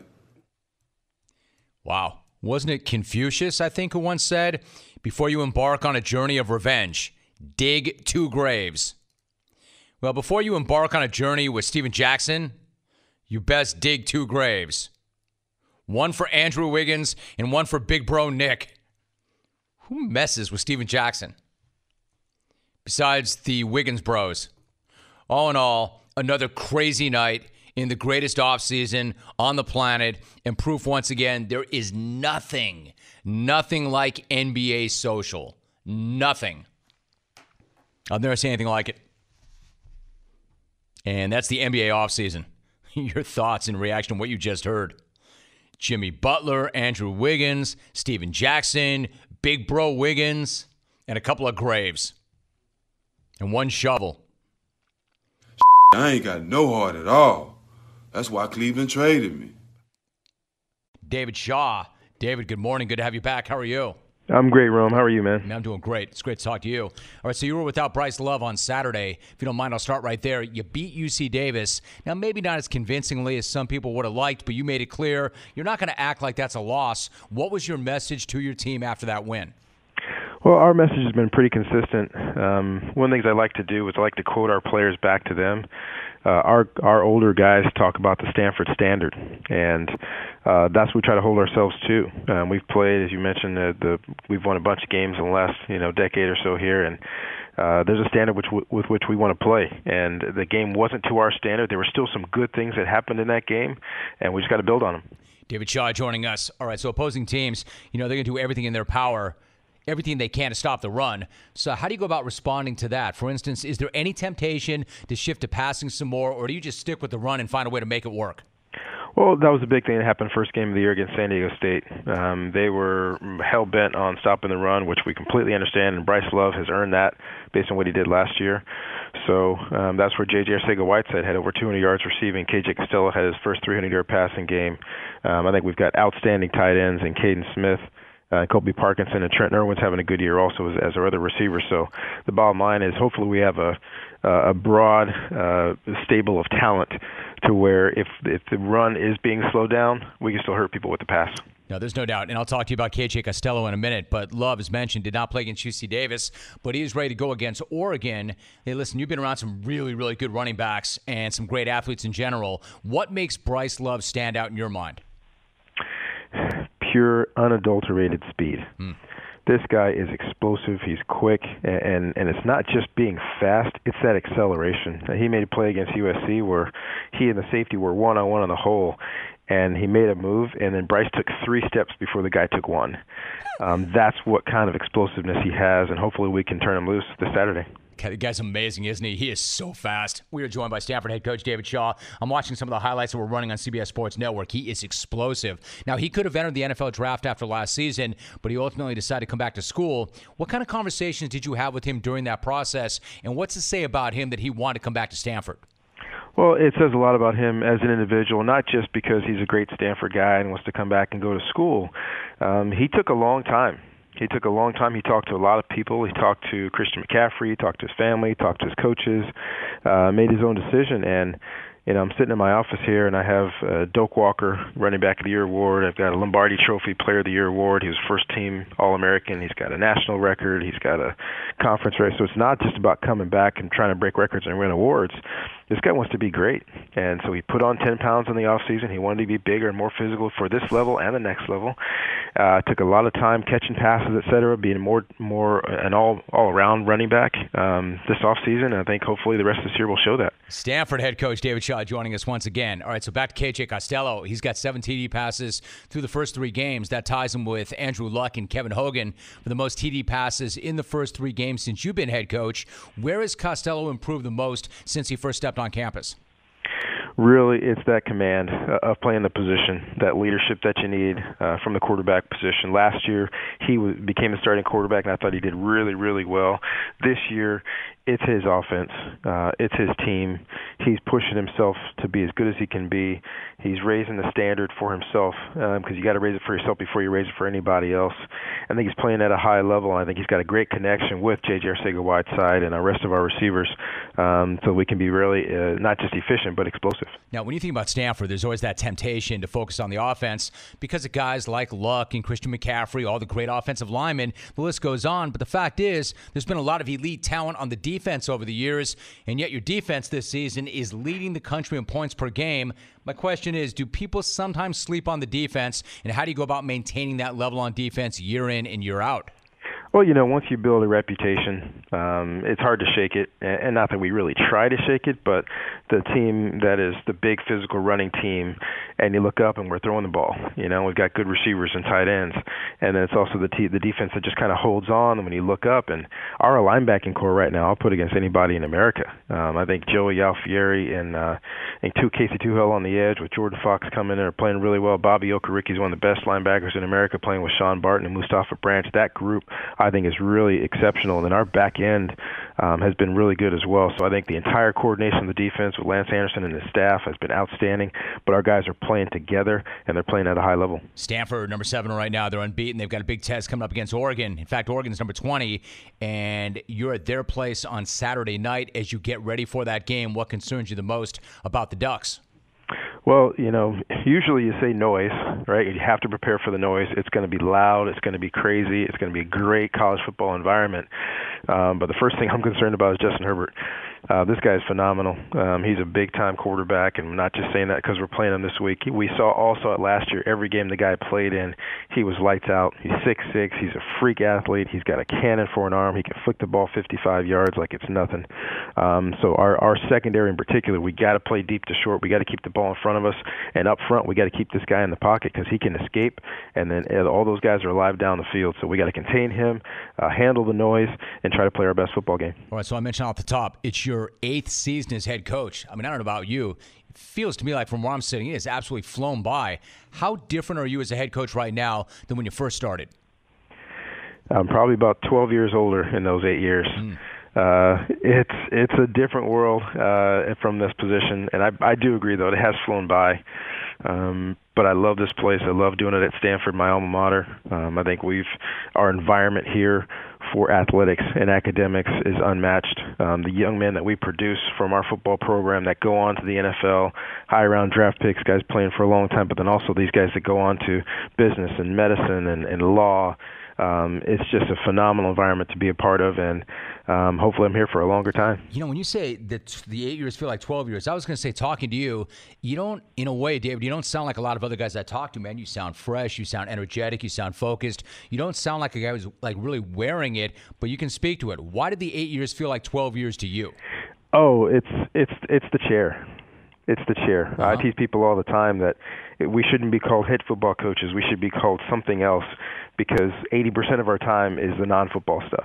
Wow. Wasn't it Confucius, I think, who once said, before you embark on a journey of revenge, dig two graves? Well, before you embark on a journey with Steven Jackson, you best dig two graves. One for Andrew Wiggins and one for Big Bro Nick. Who messes with Steven Jackson? Besides the Wiggins bros. All in all, another crazy night in the greatest offseason on the planet, and proof once again, there is nothing, nothing like N B A social. Nothing. I've never seen anything like it. And that's the N B A offseason. Your thoughts in reaction to what you just heard. Jimmy Butler, Andrew Wiggins, Steven Jackson, Big Bro Wiggins, and a couple of graves. And one shovel. I ain't got no heart at all. That's why Cleveland traded me. David Shaw. David, good morning. Good to have you back. How are you? I'm great, Rome. How are you, man? I'm doing great. It's great to talk to you. All right, so you were without Bryce Love on Saturday. If you don't mind, I'll start right there. You beat U C Davis. Now, maybe not as convincingly as some people would have liked, but you made it clear you're not going to act like that's a loss. What was your message to your team after that win? Well, our message has been pretty consistent. Um, one of the things I like to do is I like to quote our players back to them. Uh, our our older guys talk about the Stanford standard, and uh, that's what we try to hold ourselves to. Um, we've played, as you mentioned, uh, the we've won a bunch of games in the last you know decade or so here, and uh, there's a standard which with which we want to play. And the game wasn't to our standard. There were still some good things that happened in that game, and we just got to build on them. David Shaw joining us. All right, so opposing teams, you know, they're going to do everything in their power everything they can to stop the run. So how do you go about responding to that? For instance, is there any temptation to shift to passing some more, or do you just stick with the run and find a way to make it work? Well, that was a big thing that happened first game of the year against San Diego State. Um, they were hell-bent on stopping the run, which we completely understand, and Bryce Love has earned that based on what he did last year. So um, that's where J J Arcega-Whiteside had over two hundred yards receiving. K J Costello had his first three hundred yard passing game. Um, I think we've got outstanding tight ends in Caden Smith, Uh, Colby Parkinson, and Trent Irwin's having a good year also as, as our other receivers. So the bottom line is hopefully we have a a broad uh, stable of talent to where if if the run is being slowed down, we can still hurt people with the pass. No, there's no doubt. And I'll talk to you about K J Costello in a minute. But Love, as mentioned, did not play against U C Davis, but he is ready to go against Oregon. Hey, listen, you've been around some really, really good running backs and some great athletes in general. What makes Bryce Love stand out in your mind? Pure, unadulterated speed. Hmm. This guy is explosive. He's quick, and and it's not just being fast. It's that acceleration. He made a play against U S C where he and the safety were one-on-one on the hole, and he made a move, and then Bryce took three steps before the guy took one. Um, that's what kind of explosiveness he has, and hopefully we can turn him loose this Saturday. The guy's amazing, isn't he? He is so fast. We are joined by Stanford head coach David Shaw. I'm watching some of the highlights that we're running on C B S Sports Network. He is explosive. Now, he could have entered the N F L draft after last season, but he ultimately decided to come back to school. What kind of conversations did you have with him during that process, and what's to say about him that he wanted to come back to Stanford? Well, it says a lot about him as an individual, not just because he's a great Stanford guy and wants to come back and go to school. Um, he took a long time. He took a long time. He talked to a lot of people. He talked to Christian McCaffrey, talked to his family, talked to his coaches, uh, made his own decision. And, you know, I'm sitting in my office here, and I have uh, Doak Walker, running back of the year award. I've got a Lombardi Trophy Player of the Year award. He was first team All-American. He's got a national record. He's got a conference race. So it's not just about coming back and trying to break records and win awards. This guy wants to be great. And so he put on ten pounds in the off season. He wanted to be bigger and more physical for this level and the next level. Uh, took a lot of time catching passes, et cetera, being more more an all all around running back um, this off season. And I think hopefully the rest of this year will show that. Stanford head coach David Shaw joining us once again. All right, so back to K J Costello. He's got seven T D passes through the first three games. That ties him with Andrew Luck and Kevin Hogan for the most T D passes in the first three games since you've been head coach. Where has Costello improved the most since he first stepped on campus? Really, it's that command uh, of playing the position, that leadership that you need uh, from the quarterback position. Last year, he w- became a starting quarterback, and I thought he did really, really well. This year, it's his offense. Uh, it's his team. He's pushing himself to be as good as he can be. He's raising the standard for himself because um, you got to raise it for yourself before you raise it for anybody else. I think he's playing at a high level, and I think he's got a great connection with J J Arcega-Whiteside and the rest of our receivers um, so we can be really uh, not just efficient but explosive. Now, when you think about Stanford, there's always that temptation to focus on the offense because of guys like Luck and Christian McCaffrey, all the great offensive linemen. The list goes on. But the fact is, there's been a lot of elite talent on the defense over the years, and yet your defense this season is leading the country in points per game. My question is, do people sometimes sleep on the defense, and how do you go about maintaining that level on defense year in and year out? Well, you know, once you build a reputation, um, it's hard to shake it, and not that we really try to shake it, but the team that is the big physical running team, and you look up and we're throwing the ball. You know, we've got good receivers and tight ends, and then it's also the te- the defense that just kind of holds on. And when you look up, and our linebacking core right now, I'll put against anybody in America. Um, I think Joey Alfieri and uh, and two Casey Tuhill on the edge with Jordan Fox coming in are playing really well. Bobby Okereke is one of the best linebackers in America, playing with Sean Barton and Mustafa Branch. That group, I think, is really exceptional, and then our back end um, has been really good as well. So I think the entire coordination of the defense with Lance Anderson and his staff has been outstanding, but our guys are playing together, and they're playing at a high level. Stanford, number seven right now. They're unbeaten. They've got a big test coming up against Oregon. In fact, Oregon's number twenty, and you're at their place on Saturday night as you get ready for that game. What concerns you the most about the Ducks? Well, you know, usually you say noise, right? You have to prepare for the noise. It's going to be loud. It's going to be crazy. It's going to be a great college football environment. Um, but the first thing I'm concerned about is Justin Herbert. Uh, this guy is phenomenal. Um, he's a big-time quarterback, and I'm not just saying that because we're playing him this week. We saw also it last year, every game the guy played in, he was lights out. He's six six. He's a freak athlete. He's got a cannon for an arm. He can flick the ball fifty-five yards like it's nothing. Um, so our, our secondary in particular, we got to play deep to short. We got to keep the ball in front of us, and up front, we got to keep this guy in the pocket because he can escape, and then all those guys are alive down the field. So we got to contain him, uh, handle the noise, and try to play our best football game. All right, so I mentioned off the top, it's your eighth season as head coach. I mean, I don't know about you. It feels to me like from where I'm sitting, it has absolutely flown by. How different are you as a head coach right now than when you first started? I'm probably about twelve years older in those eight years. Mm. Uh, it's it's a different world uh, from this position, and I, I do agree, though, it has flown by. Um, but I love this place. I love doing it at Stanford, my alma mater. Um, I think we've our environment here for athletics and academics is unmatched. Um, the young men that we produce from our football program that go on to the N F L, high-round draft picks, guys playing for a long time, but then also these guys that go on to business and medicine and, and law. Um, it's just a phenomenal environment to be a part of, and um, hopefully I'm here for a longer time. You know, when you say that the eight years feel like twelve years, I was going to say, talking to you, you don't, in a way, David, you don't sound like a lot of other guys I talk to, man. You sound fresh, you sound energetic, you sound focused. You don't sound like a guy who's like really wearing it, but you can speak to it. Why did the eight years feel like twelve years to you? Oh, it's it's it's the chair. It's the chair. Uh-huh. I teach people all the time that we shouldn't be called head football coaches. We should be called something else because eighty percent of our time is the non-football stuff.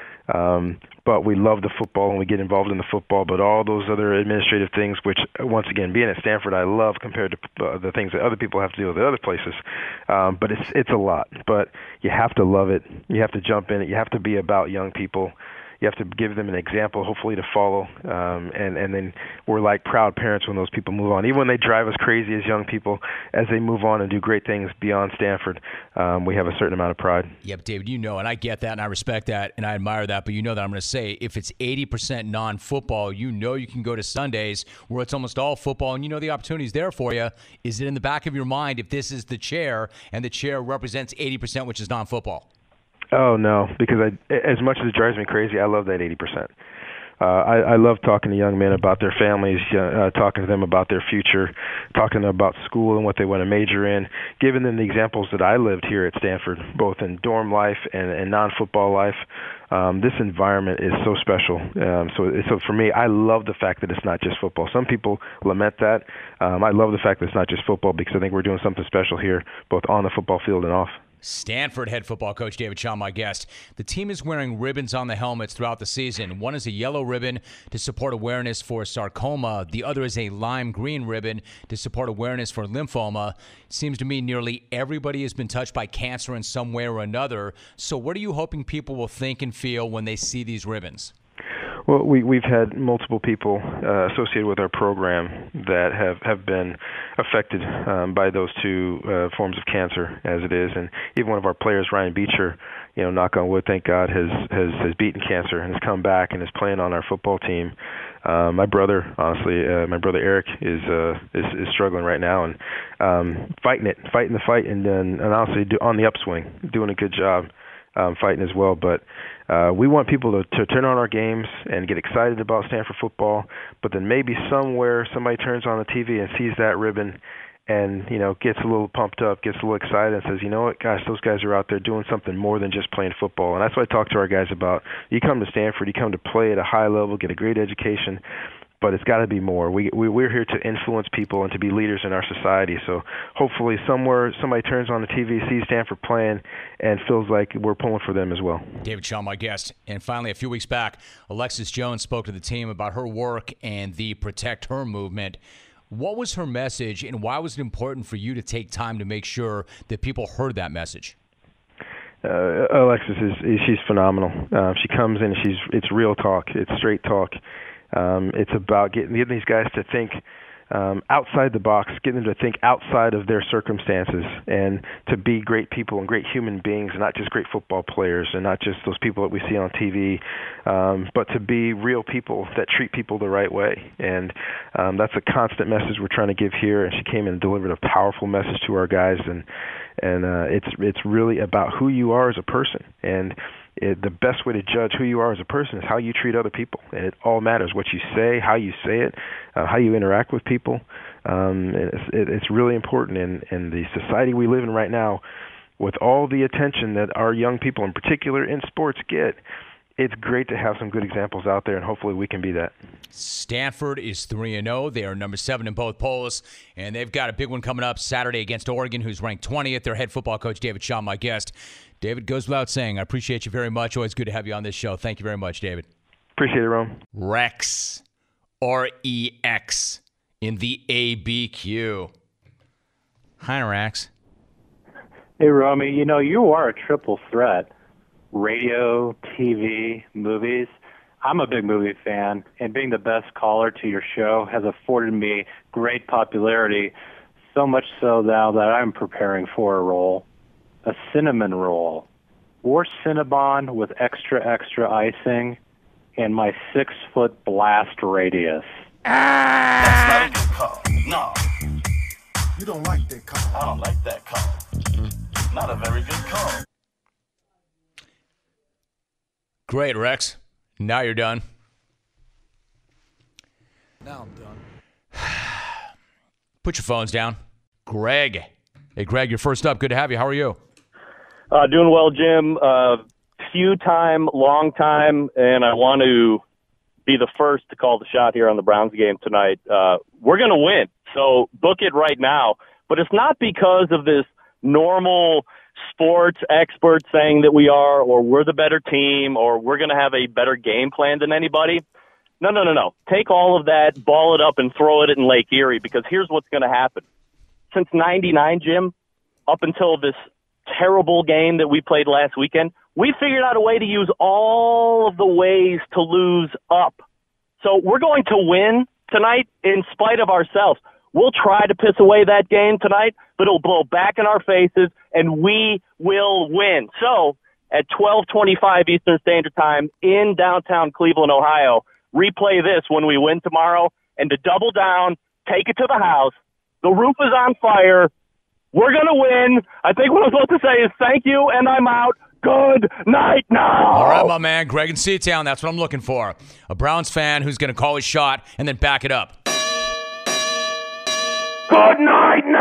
Um, but we love the football and we get involved in the football, but all those other administrative things, which, once again, being at Stanford, I love compared to uh, the things that other people have to do with other places. Um, but it's it's a lot. But you have to love it. You have to jump in it. You have to be about young people. You have to give them an example, hopefully, to follow. Um, and, and then we're like proud parents when those people move on. Even when they drive us crazy as young people, as they move on and do great things beyond Stanford, um, we have a certain amount of pride. Yep, David, you know, and I get that, and I respect that, and I admire that. But you know that I'm going to say, if it's eighty percent non-football, you know you can go to Sundays where it's almost all football, and you know the opportunity's there for you. Is it in the back of your mind if this is the chair, and the chair represents eighty percent, which is non-football? Oh, no, because I, as much as it drives me crazy, I love that eighty percent. Uh, I, I love talking to young men about their families, uh, talking to them about their future, talking to them about school and what they want to major in, giving them the examples that I lived here at Stanford, both in dorm life and, and non-football life. Um, this environment is so special. Um, so, so for me, I love the fact that it's not just football. Some people lament that. Um, I love the fact that it's not just football because I think we're doing something special here, both on the football field and off. Stanford head football coach David Shaw, my guest. The team is wearing ribbons on the helmets throughout the season. One is a yellow ribbon to support awareness for sarcoma. The other is a lime green ribbon to support awareness for lymphoma. It seems to me nearly everybody has been touched by cancer in some way or another. So what are you hoping people will think and feel when they see these ribbons? Well, we, we've had multiple people uh, associated with our program that have, have been affected um, by those two uh, forms of cancer as it is. And even one of our players, Ryan Beecher, you know, knock on wood, thank God, has, has, has beaten cancer and has come back and is playing on our football team. Uh, my brother, honestly, uh, my brother Eric is, uh, is is struggling right now and um, fighting it, fighting the fight, and, and, and honestly do, on the upswing, doing a good job. Um, fighting as well, but uh, we want people to, to turn on our games and get excited about Stanford football, but then maybe somewhere somebody turns on the T V and sees that ribbon and, you know, gets a little pumped up, gets a little excited and says, you know what, gosh, those guys are out there doing something more than just playing football. And that's what I talk to our guys about. You come to Stanford, you come to play at a high level, get a great education, but it's got to be more. We, we, we're here to influence people and to be leaders in our society. So hopefully somewhere somebody turns on the T V, sees Stanford playing, and feels like we're pulling for them as well. David Shaw, my guest. And finally, a few weeks back, Alexis Jones spoke to the team about her work and the Protect Her movement. What was her message, and why was it important for you to take time to make sure that people heard that message? Uh, Alexis is, is she's phenomenal. Uh, she comes in, and she's it's real talk. It's straight talk. Um, it's about getting, getting these guys to think um, outside the box, getting them to think outside of their circumstances and to be great people and great human beings, and not just great football players and not just those people that we see on T V, um, but to be real people that treat people the right way. And um, that's a constant message we're trying to give here, and she came and delivered a powerful message to our guys, and and uh, it's it's really about who you are as a person. And it, the best way to judge who you are as a person is how you treat other people. And it all matters what you say, how you say it, uh, how you interact with people. Um, it's, it, it's really important in, in the society we live in right now, with all the attention that our young people, in particular in sports, get. It's great to have some good examples out there, and hopefully we can be that. Stanford is three and oh. They are number seven in both polls, and they've got a big one coming up Saturday against Oregon, who's ranked twentieth. Their head football coach, David Shaw, my guest. David, goes without saying, I appreciate you very much. Always good to have you on this show. Thank you very much, David. Appreciate it, Rome. Rex, R E X, in the A B Q. Hi, Rex. Hey, Romy, you know, you are a triple threat. Radio, T V, movies. I'm a big movie fan, and being the best caller to your show has afforded me great popularity, so much so now that I'm preparing for a roll, a cinnamon roll, or Cinnabon with extra, extra icing, and my six-foot blast radius. That's not a good call. No. You don't like that call. I don't like that call. Not a very good call. Great, Rex. Now you're done. Now I'm done. Put your phones down. Greg. Hey, Greg, you're first up. Good to have you. How are you? Uh, doing well, Jim. Uh, few time, long time, and I want to be the first to call the shot here on the Browns game tonight. Uh, we're going to win, so book it right now. But it's not because of this normal sports experts saying that we are, or we're the better team, or we're going to have a better game plan than anybody. No, no, no, no. Take all of that, ball it up, and throw it in Lake Erie, because here's what's going to happen. Since ninety-nine, Jim, up until this terrible game that we played last weekend, we figured out a way to use all of the ways to lose up. So we're going to win tonight in spite of ourselves. We'll try to piss away that game tonight, but it'll blow back in our faces, and we will win. So at twelve twenty-five Eastern Standard Time in downtown Cleveland, Ohio, replay this when we win tomorrow, and to double down, take it to the house. The roof is on fire. We're going to win. I think what I'm supposed to say is thank you, and I'm out. Good night now. All right, my man, Greg in Seatown. That's what I'm looking for. A Browns fan who's going to call his shot and then back it up. Good night now.